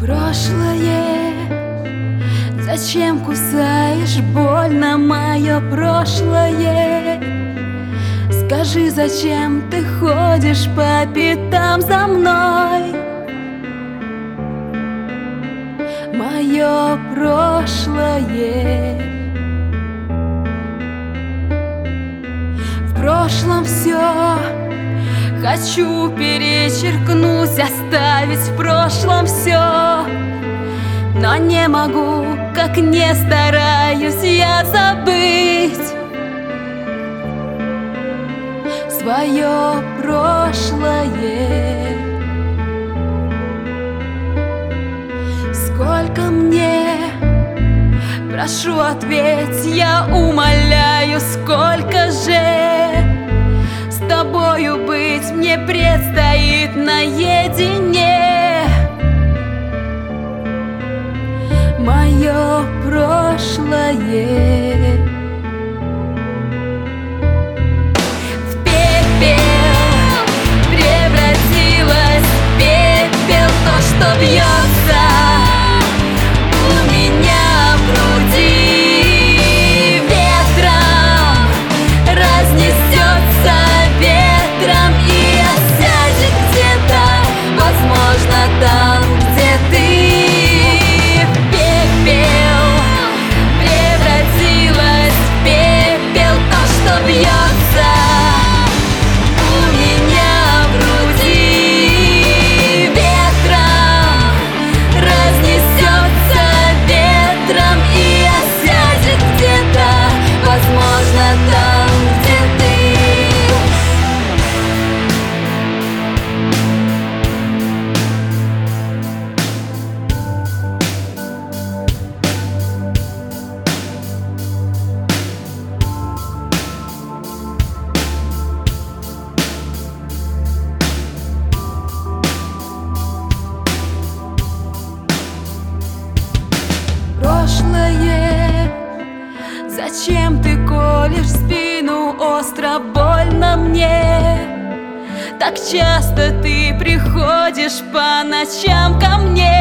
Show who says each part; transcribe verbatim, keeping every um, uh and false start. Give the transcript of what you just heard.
Speaker 1: Прошлое, зачем кусаешь больно мое прошлое? Скажи, зачем ты ходишь по пятам за мной? Мое прошлое. В прошлом все хочу перечеркнуть, оставить в прошлом все, но не могу, как не стараюсь я забыть свое прошлое. Сколько мне, прошу, ответь, я умоляю, сколько же с тобою быть мне предстоит наедине? Мое прошлое. В пепел превратилось в пепел то, что бьется у меня в груди. Ветром разнесется, ветром и осядет где-то, возможно, там, где ты. В пепел превратилось в пепел то, что бьется у меня в груди. Ветром разнесется, ветром и осядет где-то, возможно, там, где ты. Прошлое, зачем ты колешь спину, остро больно мне? Так часто ты приходишь по ночам ко мне.